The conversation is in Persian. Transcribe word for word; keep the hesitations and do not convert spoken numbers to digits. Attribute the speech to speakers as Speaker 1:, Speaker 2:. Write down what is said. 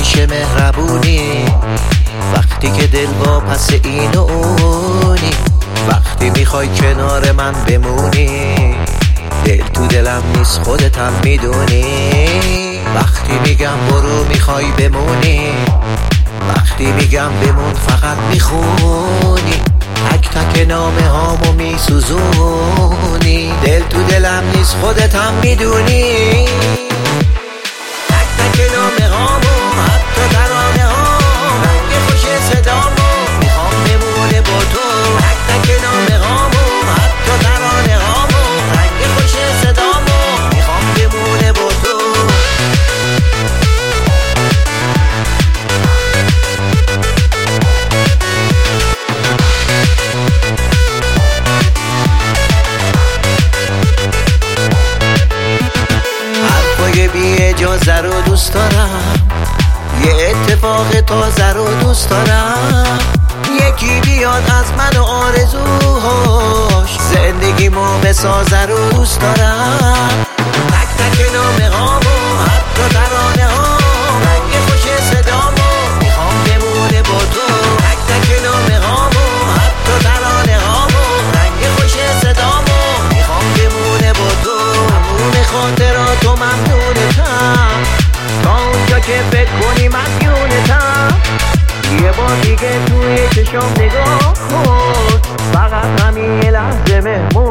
Speaker 1: همیشه مهربونی، وقتی که دل با پس این و اونی، وقتی میخوای کنار من بمونی، دل تو دلم نیست خودت هم میدونی. وقتی میگم برو میخوای بمونی، وقتی میگم بمون فقط میخونی، تک تک نامه هامو میسوزونی، دل تو دلم نیست خودت هم میدونی. تک تک نامه هامو حتی ترانه هامو رنگ خوش صدامو میخوام بمونه با تو. تک تک نامه هامو حتی ترانه هامو رنگ خوش صدامو میخوام بمونه با تو. بی اجازه رو دوست دارم، یه اتفاق تازه رو دوست دارم، یکی بیاد از من و آرزوهاش زندگیمو بسازه رو دوست دارم. تک تک نامه هامو حتی ترانه هامو رنگ خوش صدامو میخوام بمونه با تو. تک تک نامه هامو حتی ترانه هامو رنگ خوش صدامو میخوام بمونه با تو. همون خاطراتو ممنونتم، تا اونجا که فکر کنی مدیونتم، یه بار دیگه توی چشم نگاه کن، فقط همین یه لحظه مهمون